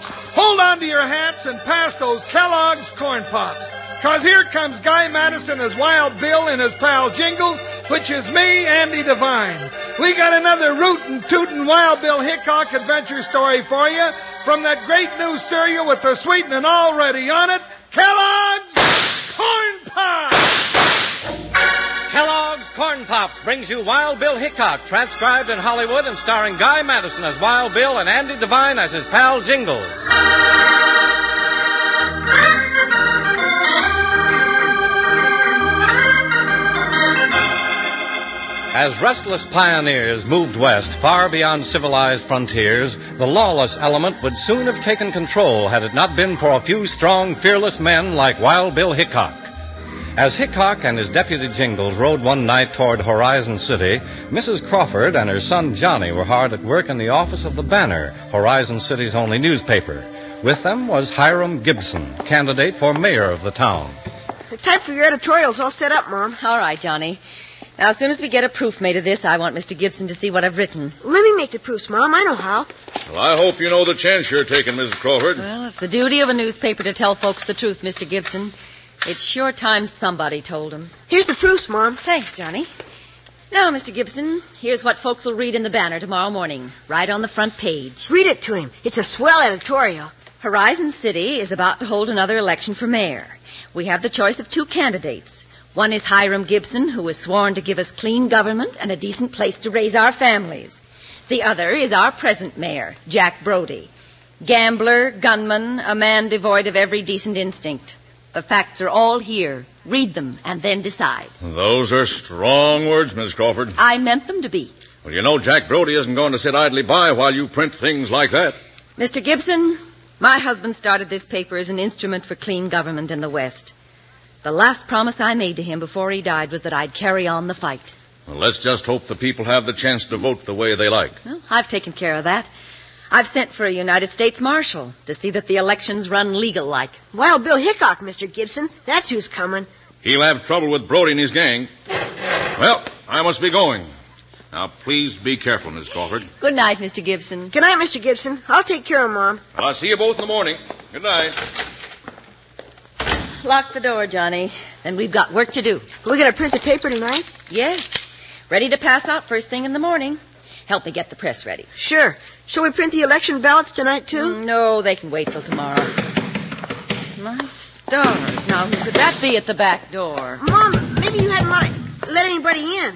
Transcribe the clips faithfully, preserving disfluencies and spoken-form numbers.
hold on to your hats and pass those Kellogg's Corn Pops. Cause here comes Guy Madison as Wild Bill and his pal Jingles, which is me, Andy Devine. We got another rootin' tootin' Wild Bill Hickok adventure story for you from that great new cereal with the sweetening already on it, Kellogg's Corn Pops! Kellogg's Corn Pops brings you Wild Bill Hickok, transcribed in Hollywood and starring Guy Madison as Wild Bill and Andy Devine as his pal Jingles. As restless pioneers moved west, far beyond civilized frontiers, the lawless element would soon have taken control had it not been for a few strong, fearless men like Wild Bill Hickok. As Hickok and his deputy Jingles rode one night toward Horizon City, Missus Crawford and her son Johnny were hard at work in the office of the Banner, Horizon City's only newspaper. With them was Hiram Gibson, candidate for mayor of the town. The type for your editorial's all set up, Mom. All right, Johnny. Now, as soon as we get a proof made of this, I want Mister Gibson to see what I've written. Let me make the proofs, Mom. I know how. Well, I hope you know the chance you're taking, Missus Crawford. Well, it's the duty of a newspaper to tell folks the truth, Mister Gibson. It's sure time somebody told them. Here's the proofs, Mom. Thanks, Johnny. Now, Mister Gibson, here's what folks will read in the Banner tomorrow morning, right on the front page. Read it to him. It's a swell editorial. Horizon City is about to hold another election for mayor. We have the choice of two candidates. One is Hiram Gibson, who is sworn to give us clean government and a decent place to raise our families. The other is our present mayor, Jack Brody. Gambler, gunman, a man devoid of every decent instinct. The facts are all here. Read them and then decide. Those are strong words, Miss Crawford. I meant them to be. Well, you know Jack Brody isn't going to sit idly by while you print things like that. Mister Gibson, my husband started this paper as an instrument for clean government in the West. The last promise I made to him before he died was that I'd carry on the fight. Well, let's just hope the people have the chance to vote the way they like. Well, I've taken care of that. I've sent for a United States Marshal to see that the elections run legal-like. Wild Bill Hickok, Mister Gibson. That's who's coming. He'll have trouble with Brody and his gang. Well, I must be going. Now, please be careful, Miss Crawford. Good night, Mister Gibson. Good night, Mister Gibson. I'll take care of Mom. I'll see you both in the morning. Good night. Lock the door, Johnny. Then we've got work to do. Are we going to print the paper tonight? Yes. Ready to pass out first thing in the morning. Help me get the press ready. Sure. Shall we print the election ballots tonight, too? No, they can wait till tomorrow. My stars. Now, who could that be at the back door? Mom, maybe you hadn't let, let anybody in.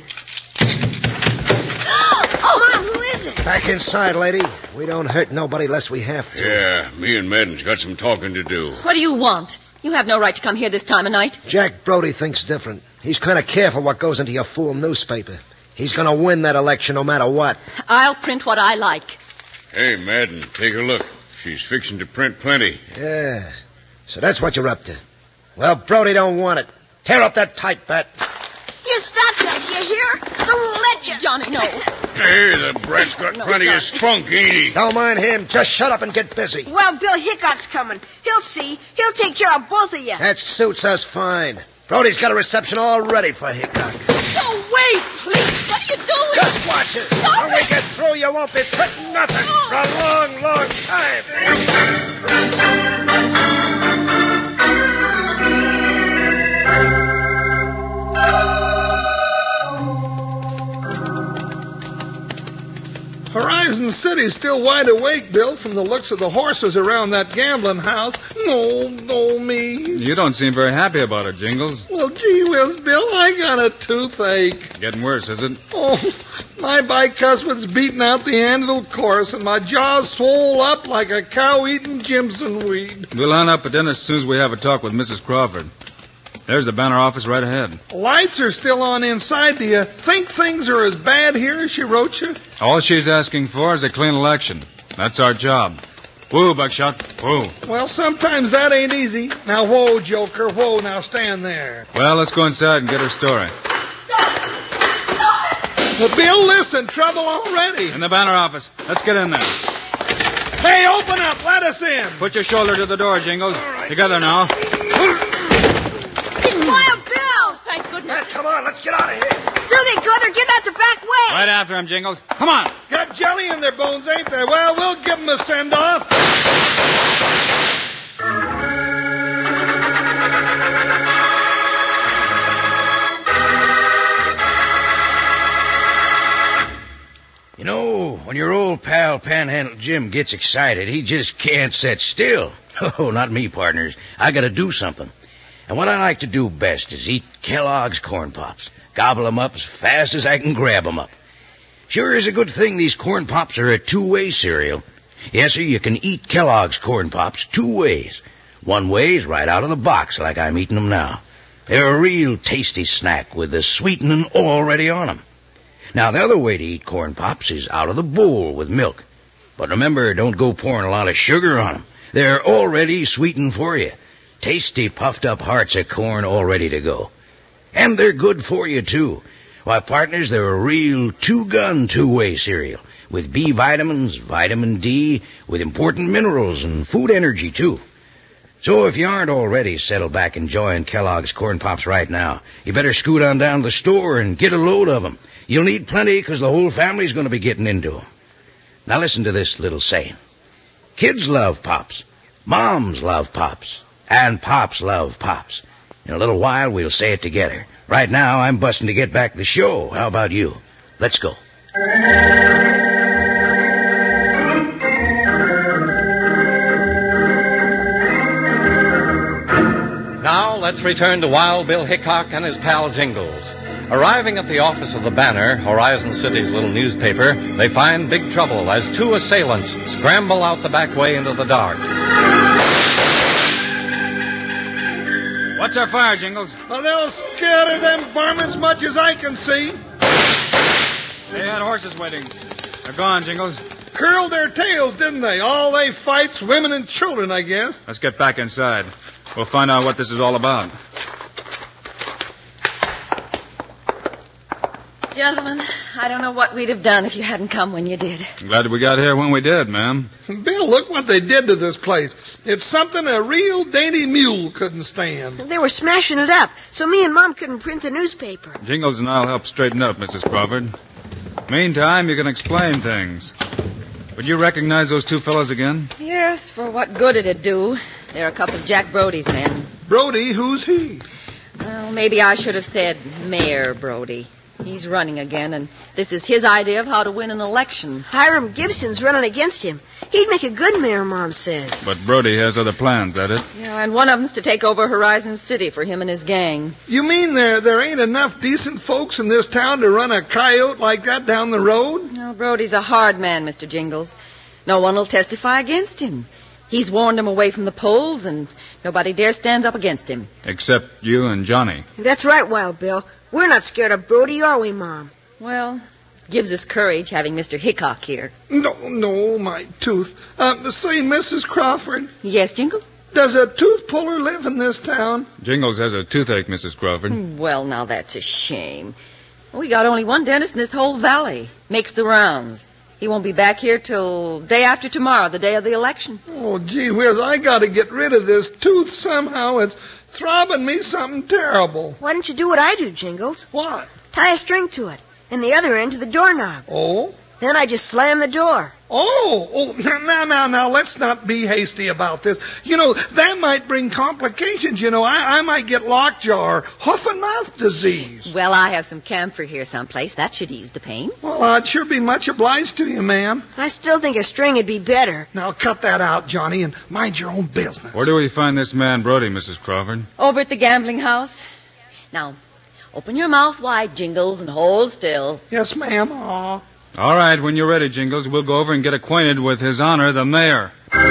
Oh, oh, Mom, who is it? Back inside, lady. We don't hurt nobody unless we have to. Yeah, me and Madden's got some talking to do. What do you want? You have no right to come here this time of night. Jack Brody thinks different. He's kind of careful what goes into your fool newspaper. He's going to win that election no matter what. I'll print what I like. Hey, Madden, take a look. She's fixing to print plenty. Yeah. So that's what you're up to. Well, Brody don't want it. Tear up that type bat. You stop that, you hear? I won't let you. Johnny, no. Hey, the brat's got No, plenty Johnny. of spunk, ain't he? Don't mind him. Just shut up and get busy. Well, Bill Hickok's coming. He'll see. He'll take care of both of you. That suits us fine. Brody's got a reception all ready for Hickok. No, wait, please. What are you doing? Just watch it. Stop when we it. get through, you won't be printing nothing for a long, long time. Horizon City's still wide awake, Bill, from the looks of the horses around that gambling house. No, no, me. You don't seem very happy about it, Jingles. Well, gee whiz, Bill, I got a toothache. Getting worse, is it? Oh, my bicuspid's beating out the handle course, and my jaw's swole up like a cow eating Jimson weed. We'll hunt up a dinner as soon as we have a talk with Missus Crawford. There's the Banner office right ahead. Lights are still on inside. Do you think things are as bad here as she wrote you? All she's asking for is a clean election. That's our job. Whoa, Buckshot. Whoa. Well, sometimes that ain't easy. Now, whoa, Joker, whoa, now stand there. Well, let's go inside and get her story. Well, Bill, listen, trouble already. In the Banner office. Let's get in there. Hey, open up, let us in. Put your shoulder to the door, Jingles. right. Together now. It's Wild Bill. Thank goodness. Yes, come on, let's get out of here. There they go. They're getting out the back way. Right after him, Jingles. Come on. Got jelly in their bones, ain't they? Well, we'll give them a send-off. while Panhandle Jim gets excited, he just can't sit still. Oh, not me, partners. I gotta do something. And what I like to do best is eat Kellogg's Corn Pops. Gobble 'em up as fast as I can grab 'em up. Sure is a good thing these Corn Pops are a two-way cereal. Yes, sir, you can eat Kellogg's Corn Pops two ways. One way is right out of the box like I'm eating 'em now. They're a real tasty snack with the sweetening already on 'em. Now, the other way to eat Corn Pops is out of the bowl with milk. But remember, don't go pouring a lot of sugar on 'em. They're already sweetened for you. Tasty, puffed-up hearts of corn all ready to go. And they're good for you, too. Why, partners, they're a real two-gun, two-way cereal, with B vitamins, vitamin D, with important minerals and food energy, too. So if you aren't already settled back enjoying Kellogg's Corn Pops right now, you better scoot on down to the store and get a load of 'em. You'll need plenty, because the whole family's going to be getting into 'em. Now listen to this little saying. Kids love Pops. Moms love Pops. And Pops love Pops. In a little while, we'll say it together. Right now, I'm busting to get back to the show. How about you? Let's go. Now, let's return to Wild Bill Hickok and his pal Jingles. Arriving at the office of the Banner, Horizon City's little newspaper, they find big trouble as two assailants scramble out the back way into the dark. What's our fire, Jingles? Well, they'll scatter them varmints much as I can see. They had horses waiting. They're gone, Jingles. Curled their tails, didn't they? All they fight's women and children, I guess. Let's get back inside. We'll find out what this is all about. Gentlemen, I don't know what we'd have done if you hadn't come when you did. I'm glad we got here when we did, ma'am. Bill, look what they did to this place. It's something a real dainty mule couldn't stand. They were smashing it up, so me and Mom couldn't print the newspaper. Jingles and I'll help straighten up, Missus Crawford. Meantime, you can explain things. Would you recognize those two fellows again? Yes, for what good it'd do. They're a couple of Jack Brody's men. Brody, who's he? Well, maybe I should have said Mayor Brody. He's running again, and this is his idea of how to win an election. Hiram Gibson's running against him. He'd make a good mayor, Mom says. But Brody has other plans, that it? Yeah, and one of them's to take over Horizon City for him and his gang. You mean there there ain't enough decent folks in this town to run a coyote like that down the road? No, Brody's a hard man, Mister Jingles. No one will testify against him. He's warned him away from the polls, and nobody dare stand up against him. Except you and Johnny. That's right, Wild Bill. We're not scared of Brody, are we, Mom? Well, gives us courage having Mister Hickok here. No, no, my tooth. Uh, say, Missus Crawford. Yes, Jingles? Does a tooth puller live in this town? Jingles has a toothache, Missus Crawford. Well, now that's a shame. We got only one dentist in this whole valley. Makes the rounds. He won't be back here till day after tomorrow, the day of the election. Oh, gee whiz, I got to get rid of this tooth somehow. It's throbbing me something terrible. Why don't you do what I do, Jingles? What? Tie a string to it, and the other end to the doorknob. Oh? Then I just slam the door. Oh, oh, now, now, now, let's not be hasty about this. You know, that might bring complications. You know, I, I might get lockjaw or hoof and mouth disease. Well, I have some camphor here someplace. That should ease the pain. Well, I'd sure be much obliged to you, ma'am. I still think a string would be better. Now, cut that out, Johnny, and mind your own business. Where do we find this man Brody, Missus Crawford? Over at the gambling house. Now, open your mouth wide, Jingles, and hold still. Yes, ma'am. Aw. All right, when you're ready, Jingles, we'll go over and get acquainted with His Honor, the Mayor.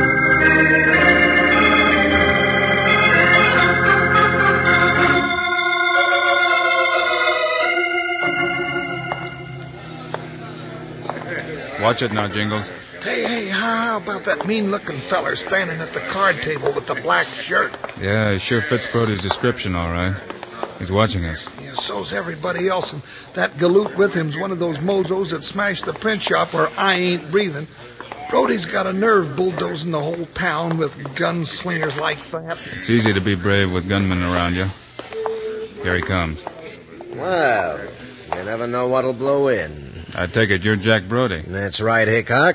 Watch it now, Jingles. Hey, hey, how about that mean-looking feller standing at the card table with the black shirt? Yeah, he sure fits Brody's description, all right. He's watching us. Yeah, so's everybody else. And that galoot with him's one of those mozos that smashed the print shop where I ain't breathing. Brody's got a nerve bulldozing the whole town with gunslingers like that. It's easy to be brave with gunmen around you. Here he comes. Well, you never know what'll blow in. I take it you're Jack Brody. That's right, Hickok.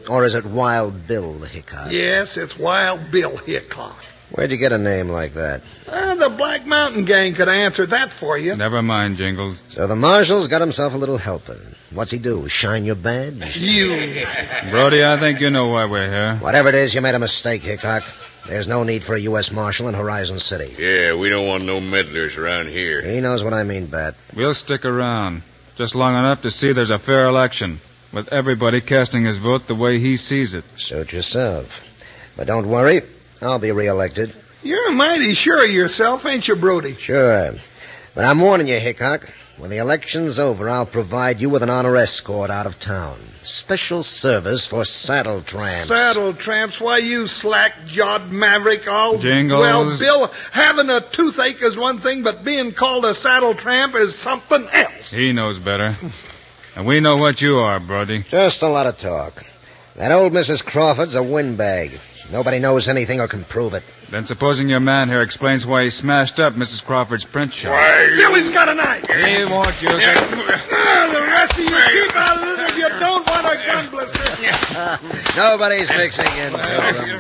Or is it Wild Bill Hickok? Yes, it's Wild Bill Hickok. Where'd you get a name like that? Uh, the Black Mountain Gang could answer that for you. Never mind, Jingles. So the marshal's got himself a little helper. What's he do, shine your badge? You. Brody, I think you know why we're here. Whatever it is, you made a mistake, Hickok. There's no need for a U S Marshal in Horizon City. Yeah, we don't want no meddlers around here. He knows what I mean, Bat. We'll stick around, just long enough to see there's a fair election, with everybody casting his vote the way he sees it. Suit yourself. But don't worry, I'll be reelected. You're mighty sure of yourself, ain't you, Brody? Sure. But I'm warning you, Hickok. When the election's over, I'll provide you with an honor escort out of town. Special service for saddle tramps. Saddle tramps? Why, you slack-jawed maverick. All Jingles. Well, Bill, having a toothache is one thing, but being called a saddle tramp is something else. He knows better. And we know what you are, Brody. Just a lot of talk. That old Missus Crawford's a windbag. Nobody knows anything or can prove it. Then supposing your man here explains why he smashed up Missus Crawford's print shop. Why? Billy's got a knife. He won't use it. Ah, the rest of you keep out of it if you don't want a gun blister. Nobody's mixing in, Pilgrim.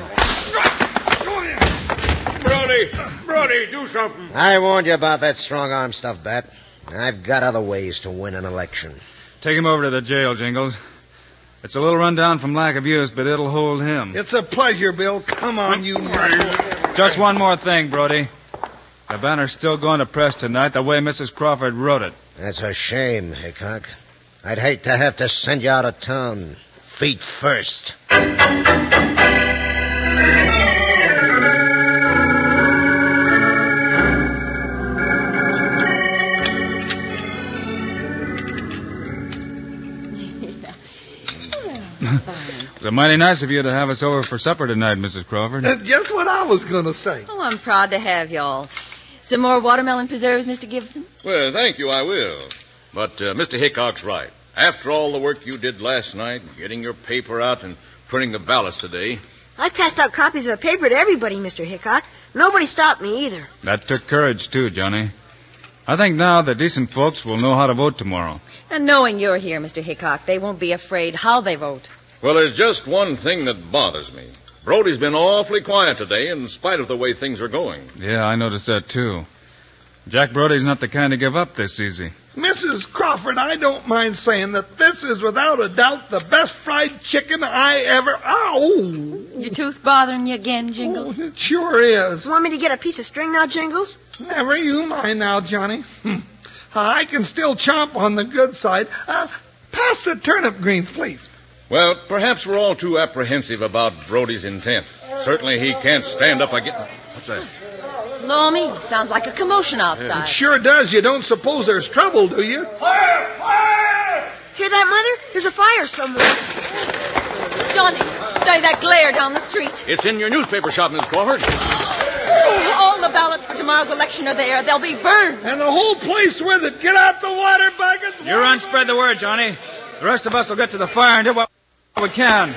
Brody, Brody, do something. I warned you about that strong-arm stuff, Bat. I've got other ways to win an election. Take him over to the jail, Jingles. It's a little run down from lack of use, but it'll hold him. It's a pleasure, Bill. Come on, you knuckle. Just one more thing, Brody. The banner's still going to press tonight the way Missus Crawford wrote it. That's a shame, Hickok. I'd hate to have to send you out of town. Feet first. It's mighty nice of you to have us over for supper tonight, Missus Crawford. That's just what I was going to say. Oh, I'm proud to have y'all. Some more watermelon preserves, Mister Gibson? Well, thank you, I will. But uh, Mister Hickok's right. After all the work you did last night, getting your paper out and printing the ballots today... I passed out copies of the paper to everybody, Mister Hickok. Nobody stopped me either. That took courage, too, Johnny. I think now the decent folks will know how to vote tomorrow. And knowing you're here, Mister Hickok, they won't be afraid how they vote. Well, there's just one thing that bothers me. Brody's been awfully quiet today in spite of the way things are going. Yeah, I noticed that, too. Jack Brody's not the kind to give up this easy. Missus Crawford, I don't mind saying that this is without a doubt the best fried chicken I ever... Ow! Your tooth bothering you again, Jingles? Oh, it sure is. Want me to get a piece of string now, Jingles? Never you mind now, Johnny. uh, I can still chomp on the good side. Uh, pass the turnip greens, please. Well, perhaps we're all too apprehensive about Brody's intent. Certainly he can't stand up again. What's that? Law me, sounds like a commotion outside. It sure does. You don't suppose there's trouble, do you? Fire! Fire! Hear that, Mother? There's a fire somewhere. Johnny, say that glare down the street. It's in your newspaper shop, Miss Crawford. Oh, all the ballots for tomorrow's election are there. They'll be burned. And the whole place with it. Get out the water buckets. You run, spread the word, Johnny. The rest of us will get to the fire and do what we can.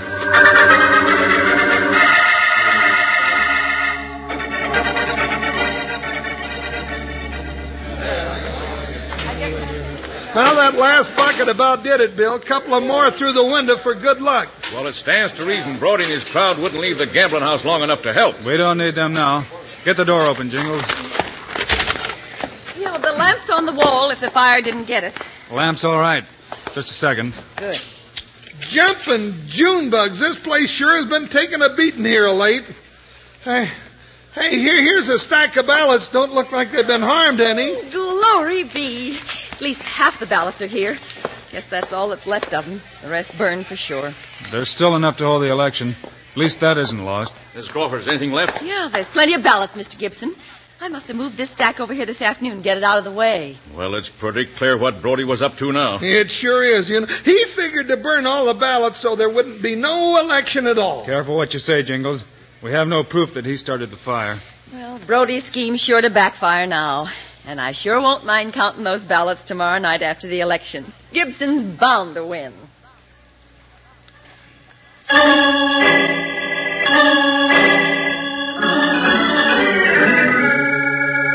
Well, that last bucket about did it, Bill. Couple of more through the window for good luck. Well, it stands to reason Brody and his crowd wouldn't leave the gambling house long enough to help. We don't need them now. Get the door open, Jingles. You know, the lamp's on the wall if the fire didn't get it. Lamp's all right. Just a second. Good. Jumping June bugs. This place sure has been taking a beating here of late. Hey, hey, here, here's a stack of ballots. Don't look like they've been harmed any. Glory be. At least half the ballots are here. Guess that's all that's left of them. The rest burned for sure. There's still enough to hold the election. At least that isn't lost. Miss Crawford, is anything left? Yeah, there's plenty of ballots, Mister Gibson. I must have moved this stack over here this afternoon and get it out of the way. Well, it's pretty clear what Brody was up to now. It sure is. You know, he figured to burn all the ballots so there wouldn't be no election at all. Careful what you say, Jingles. We have no proof that he started the fire. Well, Brody's scheme's sure to backfire now. And I sure won't mind counting those ballots tomorrow night after the election. Gibson's bound to win.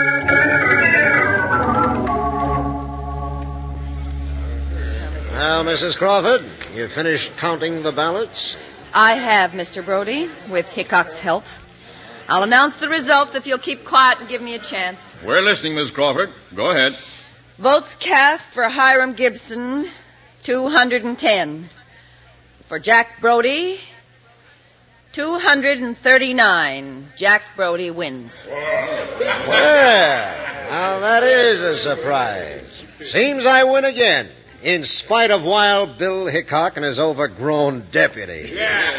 Well, Missus Crawford, you finished counting the ballots? I have, Mister Brody, with Hickok's help. I'll announce the results if you'll keep quiet and give me a chance. We're listening, Miss Crawford. Go ahead. Votes cast for Hiram Gibson, two hundred ten. For Jack Brody, two hundred thirty-nine. Jack Brody wins. Well, now that is a surprise. Seems I win again, in spite of Wild Bill Hickok and his overgrown deputy.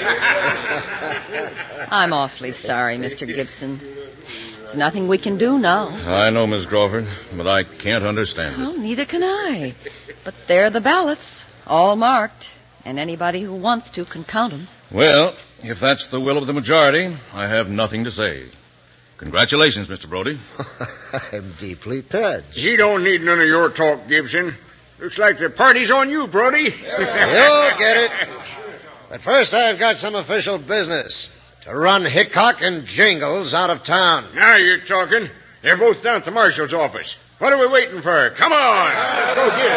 I'm awfully sorry, Mister Gibson. There's nothing we can do now. I know, Miss Crawford, but I can't understand it. Well, neither can I. But there are the ballots, all marked, and anybody who wants to can count them. Well, if that's the will of the majority, I have nothing to say. Congratulations, Mister Brody. I'm deeply touched. You don't need none of your talk, Gibson. Looks like the party's on you, Brody. You'll get it. But first I've got some official business. To run Hickok and Jingles out of town. Now you're talking. They're both down at the marshal's office. What are we waiting for? Come on. Let's go get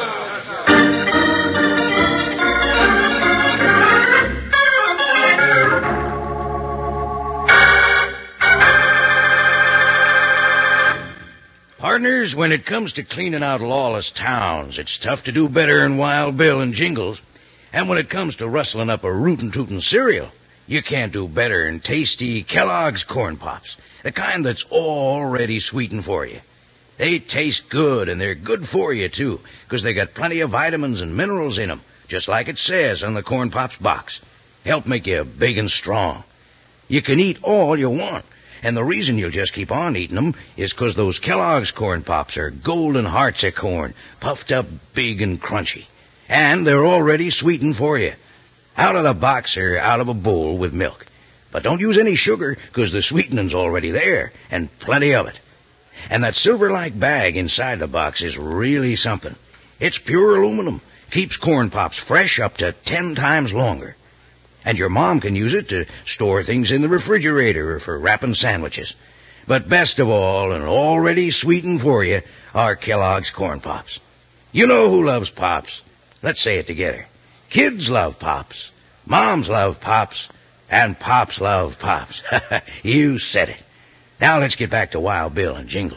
them. Partners, when it comes to cleaning out lawless towns, it's tough to do better than Wild Bill and Jingles. And when it comes to rustling up a rootin' tootin' cereal, you can't do better than tasty Kellogg's Corn Pops, the kind that's already sweetened for you. They taste good, and they're good for you, too, because they got plenty of vitamins and minerals in them, just like it says on the Corn Pops box. Help make you big and strong. You can eat all you want, and the reason you'll just keep on eating them is because those Kellogg's Corn Pops are golden hearts of corn, puffed up big and crunchy. And they're already sweetened for you. Out of the box or out of a bowl with milk. But don't use any sugar, because the sweetening's already there, and plenty of it. And that silver-like bag inside the box is really something. It's pure aluminum. Keeps Corn Pops fresh up to ten times longer. And your mom can use it to store things in the refrigerator or for wrapping sandwiches. But best of all, and already sweetened for you, are Kellogg's Corn Pops. You know who loves Pops. Let's say it together. Kids love Pops, moms love Pops, and Pops love Pops. You said it. Now let's get back to Wild Bill and Jingles.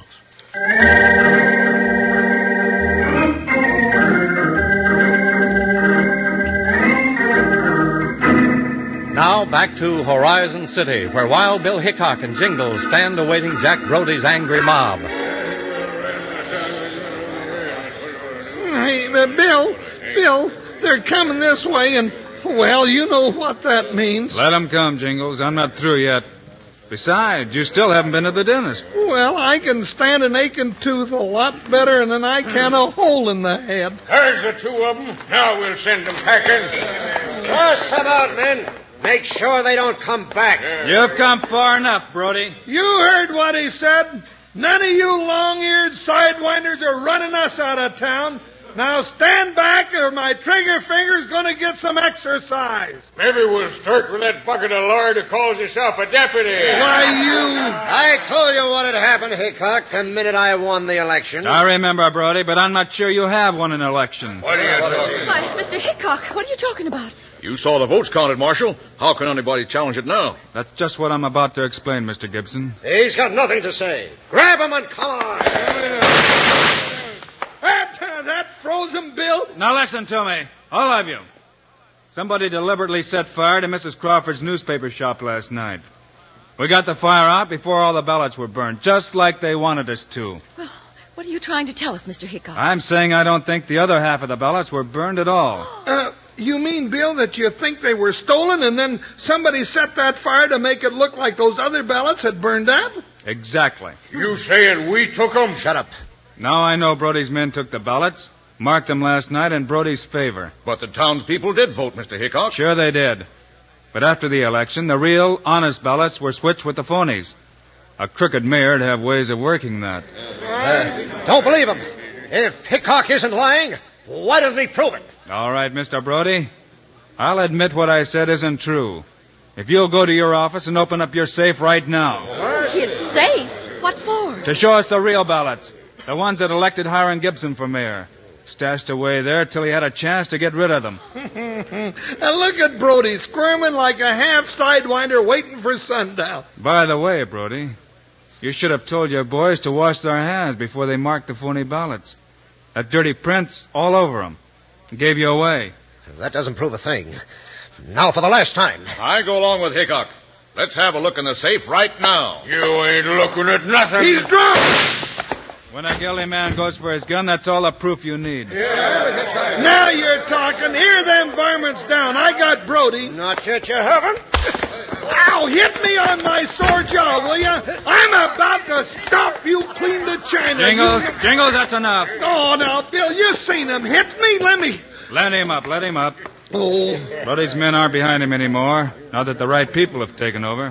Now back to Horizon City, where Wild Bill Hickok and Jingles stand awaiting Jack Brody's angry mob. Hey, uh, Bill, Bill... They're coming this way, and, well, you know what that means. Let them come, Jingles. I'm not through yet. Besides, you still haven't been to the dentist. Well, I can stand an aching tooth a lot better than I can a hole in the head. There's the two of them. Now we'll send them packing. Toss them out, men. Make sure they don't come back. You've come far enough, Brody. You heard what he said. None of you long-eared sidewinders are running us out of town. Now stand back or my trigger finger's going to get some exercise. Maybe we'll start with that bucket of lard who calls himself a deputy. Why, you... I told you what had happened, Hickok, the minute I won the election. I remember, Brody, but I'm not sure you have won an election. What are you talking about? Why, Mister Hickok, what are you talking about? You saw the votes counted, Marshal. How can anybody challenge it now? That's just what I'm about to explain, Mister Gibson. He's got nothing to say. Grab him and come on. That, uh, that frozen Bill? Now listen to me, all of you. Somebody deliberately set fire to Missus Crawford's newspaper shop last night. We got the fire out before all the ballots were burned, just like they wanted us to. Well, what are you trying to tell us, Mister Hickok? I'm saying I don't think the other half of the ballots were burned at all. Uh, you mean, Bill, that you think they were stolen and then somebody set that fire to make it look like those other ballots had burned out? Exactly. You saying we took them? Shut up. Now I know Brody's men took the ballots, marked them last night in Brody's favor. But the townspeople did vote, Mister Hickok. Sure they did. But after the election, the real, honest ballots were switched with the phonies. A crooked mayor'd have ways of working that. Uh, don't believe him. If Hickok isn't lying, why doesn't he prove it? All right, Mister Brody. I'll admit what I said isn't true. If you'll go to your office and open up your safe right now. His safe? What for? To show us the real ballots. The ones that elected Hiram Gibson for mayor. stashed away there till he had a chance to get rid of them. And look at Brody squirming like a half sidewinder waiting for sundown. By the way, Brody, you should have told your boys to wash their hands before they marked the phony ballots. That dirty print's all over them. It gave you away. That doesn't prove a thing. Now for the last time. I go along with Hickok. Let's have a look in the safe right now. You ain't looking at nothing. He's drunk. When a guilty man goes for his gun, that's all the proof you need. Yeah. Now you're talking. Hear them varmints down. I got Brody. Not yet, you haven't. Ow, hit me on my sore jaw, will ya? I'm about to stop you clean the china. Jingles, You... Jingles, that's enough. Oh, now, Bill, you seen him hit me. Let me... Let him up, let him up. Oh. Brody's men aren't behind him anymore, now that the right people have taken over.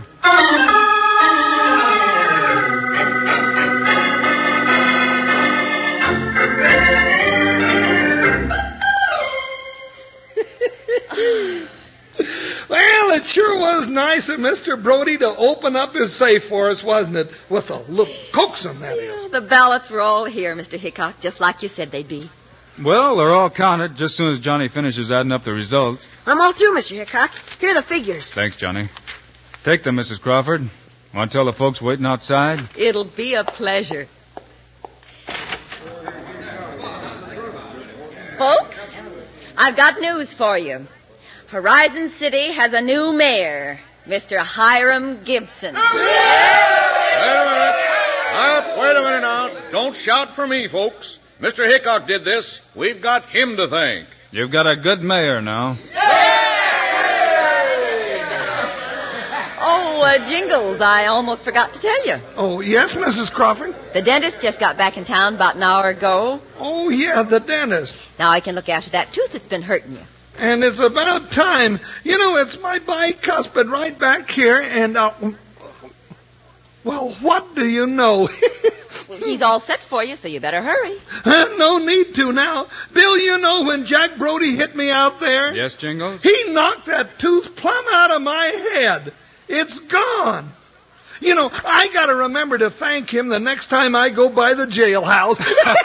Well, it sure was nice of Mister Brody to open up his safe for us, wasn't it? With a little coaxing, that is. The ballots were all here, Mister Hickok, just like you said they'd be. Well, they're all counted just as soon as Johnny finishes adding up the results. I'm all through, Mister Hickok. Here are the figures. Thanks, Johnny. Take them, Missus Crawford. Want to tell the folks waiting outside? It'll be a pleasure. Folks, I've got news for you. Horizon City has a new mayor, Mister Hiram Gibson. Wait a minute. Uh, wait a minute now. Don't shout for me, folks. Mister Hickok did this. We've got him to thank. You've got a good mayor now. Oh, uh, Jingles, I almost forgot to tell you. Oh, yes, Missus Crawford? The dentist just got back in town about an hour ago. Oh, yeah, the dentist. Now I can look after that tooth that's been hurting you. And it's about time. You know, it's my bicuspid right back here, and, uh, well, what do you know? He's all set for you, so you better hurry. Uh, no need to now. Bill, you know when Jack Brody hit me out there? Yes, Jingles? He knocked that tooth plumb out of my head. It's gone. You know, I got to remember to thank him the next time I go by the jailhouse.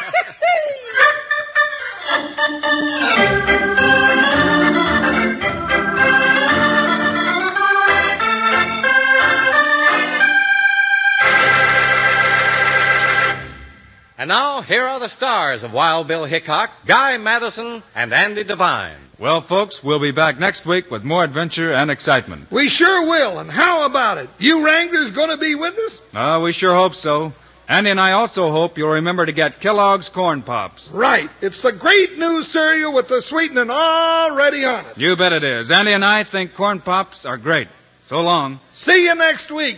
And now, here are the stars of Wild Bill Hickok, Guy Madison, and Andy Devine. Well, folks, we'll be back next week with more adventure and excitement. We sure will, and how about it? You Wranglers going to be with us? Uh, we sure hope so. Andy and I also hope you'll remember to get Kellogg's Corn Pops. Right. It's the great new cereal with the sweetening already on it. You bet it is. Andy and I think Corn Pops are great. So long. See you next week.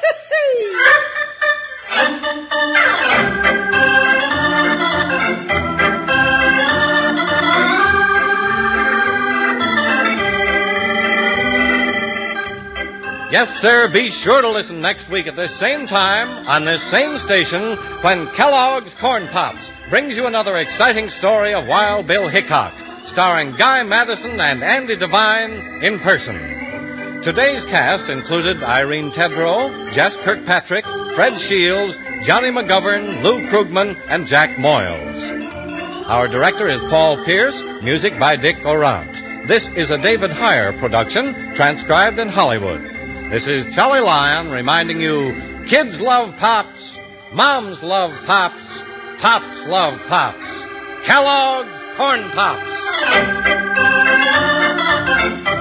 Yes, sir, be sure to listen next week at this same time on this same station when Kellogg's Corn Pops brings you another exciting story of Wild Bill Hickok, starring Guy Madison and Andy Devine in person. Today's cast included Irene Tedrow, Jess Kirkpatrick, Fred Shields, Johnny McGovern, Lou Krugman, and Jack Moyles. Our director is Paul Pierce, music by Dick Orant. This is a David Heyer production, transcribed in Hollywood. This is Charlie Lyon reminding you, kids love Pops, moms love Pops, Pops love Pops. Kellogg's Corn Pops.